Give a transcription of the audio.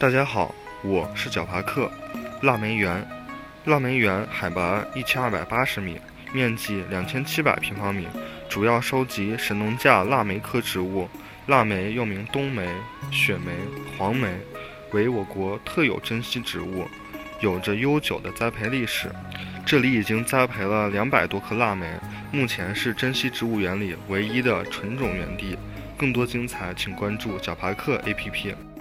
大家好，我是角爬克。腊梅园，腊梅园海拔1280米，面积2700平方米，主要收集神农架腊梅科植物。腊梅又名冬梅、雪梅、黄梅，为我国特有珍稀植物，有着悠久的栽培历史。这里已经栽培了200多棵腊梅，目前是珍稀植物园里唯一的纯种园地。更多精彩，请关注角爬克 APP。